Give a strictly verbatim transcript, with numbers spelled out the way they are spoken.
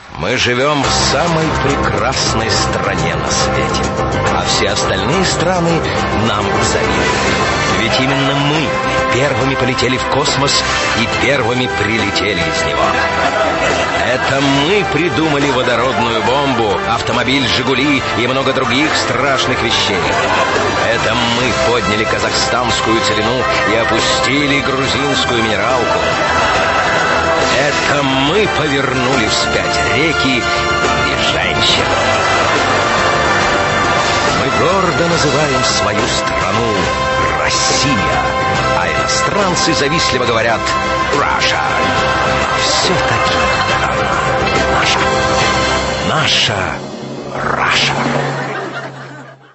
Мы живем в самой прекрасной стране на свете, а все остальные страны нам завидуют. Ведь именно мы первыми полетели в космос и первыми прилетели из него. Это мы придумали водородную бомбу, автомобиль «Жигули» и много других страшных вещей. Это мы подняли казахстанскую целину и опустили грузинскую минералку. Это мы повернули вспять реки и женщин. Мы гордо называем свою страну Россия, а иностранцы завистливо говорят Russia. Все-таки она наша, наша Russia.